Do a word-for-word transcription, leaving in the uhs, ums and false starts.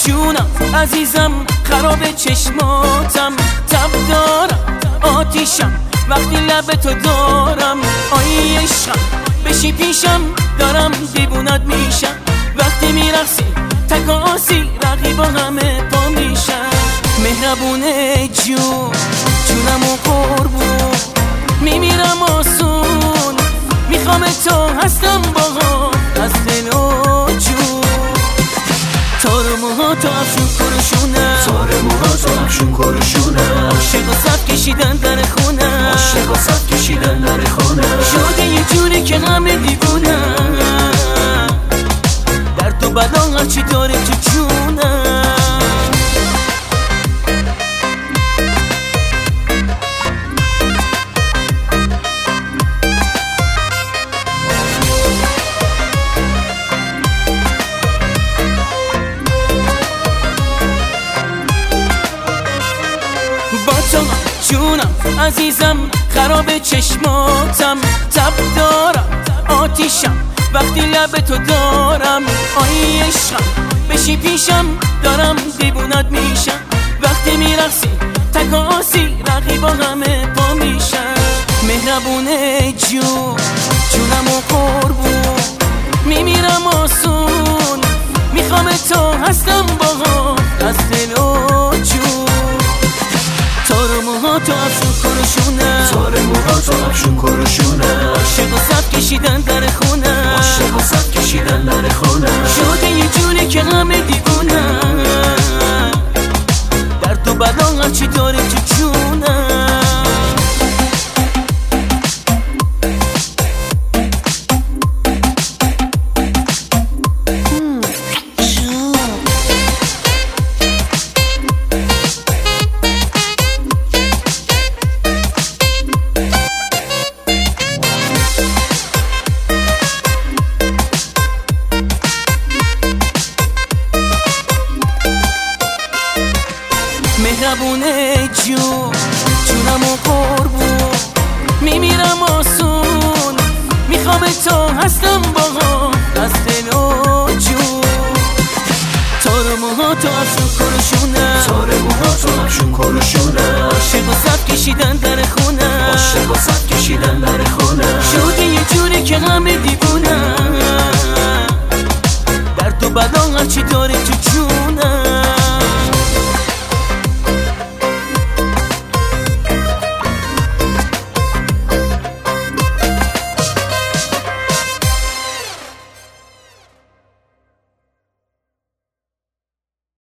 جونم عزیزم خراب چشماتم، تب دارم آتیشم وقتی لب تو دارم. آی عشقم بشی پیشم دارم دیوونت میشم، وقتی میرقصی تکاسی رقیبا همه پا میشم. مهربونه جون جونم و قربون میمیرم آسون، میخوام تو هستم باهات از دل و جون. تار موها تو افشون کرشونه، تار موها تو افشون کرشونه، عاشق و صف کشیدن در خونه، عاشق و صف کشیدن در خونه. شده یه جوری که همه دیوونه، درد و بلا هرچی داره تو جونه. جونم عزیزم خراب چشماتم، تب دارم آتیشم وقتی لب تو دارم. آی عشقم بشی پیشم دارم دیوونت میشم، وقتی میرقصی تکاسی رقیبا همه پا میشن. مهربونه جون جونم و قربون میمیرم آسون، میخوام تو هستم باهات از دل و جون. تار موها تو افشون کرشونه، تار موها تو افشون کرشونه، عاشق و صف کشیدن در خونه، عاشق و صف کشیدن در خونه. شده یه جوری که همه دیوونه، درد و بلا هرچی داره تو جونه. مهربونه جون جونم و قربون میمیرم آسون، میخوام تو هستم باهات از دل و جون. تار موها تو افشون کرشونه، تار موها تو افشون کرشونه، عاشق و صف کشیدن در خونه، عاشق و صف کشیدن در خونه. شده یه جوری که همه دیوونه،